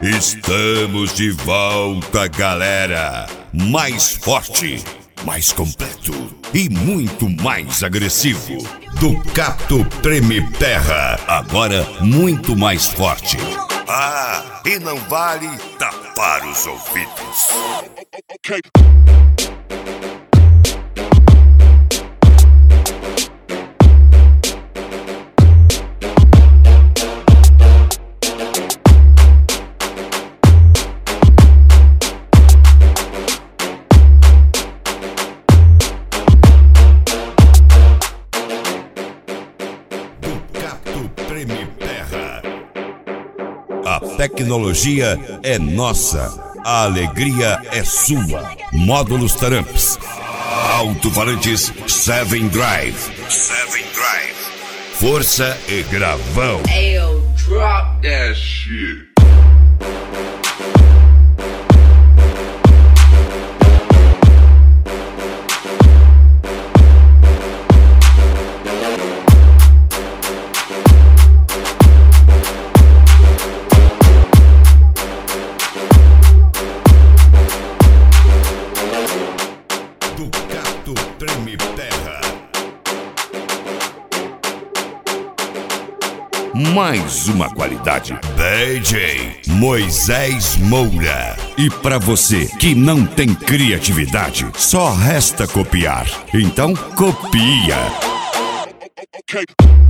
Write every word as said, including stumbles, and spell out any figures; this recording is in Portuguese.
Estamos de volta, galera! Mais forte, mais completo e muito mais agressivo. Ducato Treme Terra, agora muito mais forte. Ah, e não vale tapar os ouvidos. Okay. A tecnologia é nossa, a alegria é sua. Módulos Taramps, alto-falantes Seven Drive, Seven Drive, força e gravão. Ayo, drop that shit. Ducato Treme Terra. Mais uma qualidade. D J Moisés Moura. E pra você que não tem criatividade, só resta copiar. Então copia. Okay.